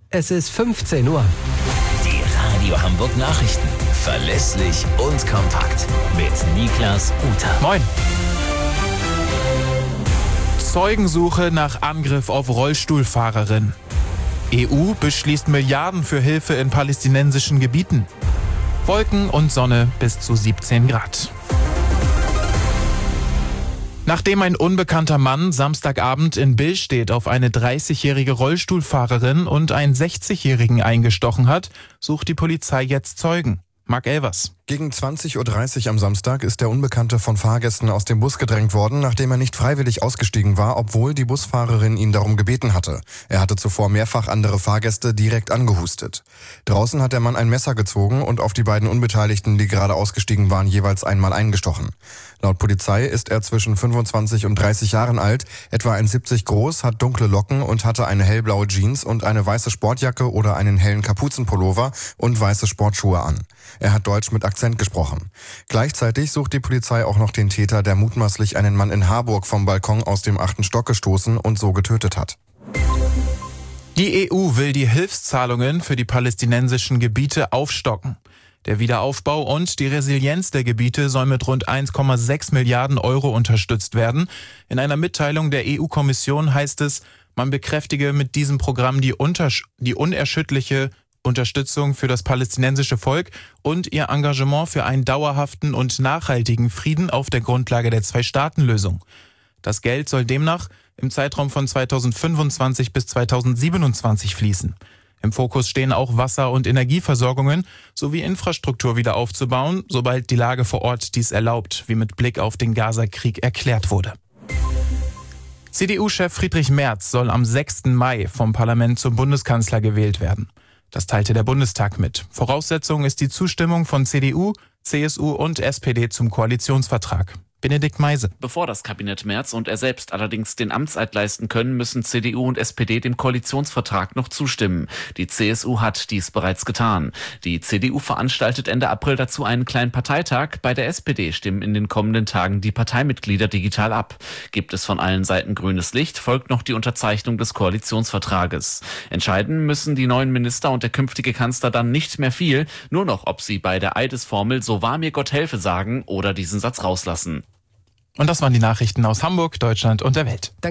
Es ist 15 Uhr. Die Radio Hamburg Nachrichten. Verlässlich und kompakt. Mit Niklas Uter. Moin. Zeugensuche nach Angriff auf Rollstuhlfahrerin. EU beschließt Milliarden für Hilfe in palästinensischen Gebieten. Wolken und Sonne bis zu 17 Grad. Nachdem ein unbekannter Mann Samstagabend in Billstedt auf eine 30-jährige Rollstuhlfahrerin und einen 60-jährigen eingestochen hat, sucht die Polizei jetzt Zeugen. Marc Elvers. Gegen 20.30 Uhr am Samstag ist der Unbekannte von Fahrgästen aus dem Bus gedrängt worden, nachdem er nicht freiwillig ausgestiegen war, obwohl die Busfahrerin ihn darum gebeten hatte. Er hatte zuvor mehrfach andere Fahrgäste direkt angehustet. Draußen hat der Mann ein Messer gezogen und auf die beiden Unbeteiligten, die gerade ausgestiegen waren, jeweils einmal eingestochen. Laut Polizei ist er zwischen 25 und 30 Jahren alt, etwa 1,70 groß, hat dunkle Locken und hatte eine hellblaue Jeans und eine weiße Sportjacke oder einen hellen Kapuzenpullover und weiße Sportschuhe an. Er hat Deutsch mit Akzent gesprochen. Gleichzeitig sucht die Polizei auch noch den Täter, der mutmaßlich einen Mann in Harburg vom Balkon aus dem 8. Stock gestoßen und so getötet hat. Die EU will die Hilfszahlungen für die palästinensischen Gebiete aufstocken. Der Wiederaufbau und die Resilienz der Gebiete soll mit rund 1,6 Milliarden Euro unterstützt werden. In einer Mitteilung der EU-Kommission heißt es, man bekräftige mit diesem Programm die unerschütterliche Unterstützung für das palästinensische Volk und ihr Engagement für einen dauerhaften und nachhaltigen Frieden auf der Grundlage der Zwei-Staaten-Lösung. Das Geld soll demnach im Zeitraum von 2025 bis 2027 fließen. Im Fokus stehen auch Wasser- und Energieversorgungen sowie Infrastruktur wieder aufzubauen, sobald die Lage vor Ort dies erlaubt, wie mit Blick auf den Gaza-Krieg erklärt wurde. CDU-Chef Friedrich Merz soll am 6. Mai vom Parlament zum Bundeskanzler gewählt werden. Das teilte der Bundestag mit. Voraussetzung ist die Zustimmung von CDU, CSU und SPD zum Koalitionsvertrag. Benedikt Meise. Bevor das Kabinett Merz und er selbst allerdings den Amtseid leisten können, müssen CDU und SPD dem Koalitionsvertrag noch zustimmen. Die CSU hat dies bereits getan. Die CDU veranstaltet Ende April dazu einen kleinen Parteitag. Bei der SPD stimmen in den kommenden Tagen die Parteimitglieder digital ab. Gibt es von allen Seiten grünes Licht, folgt noch die Unterzeichnung des Koalitionsvertrages. Entscheiden müssen die neuen Minister und der künftige Kanzler dann nicht mehr viel, nur noch, ob sie bei der Eidesformel "So wahr mir Gott helfe" sagen oder diesen Satz rauslassen. Und das waren die Nachrichten aus Hamburg, Deutschland und der Welt.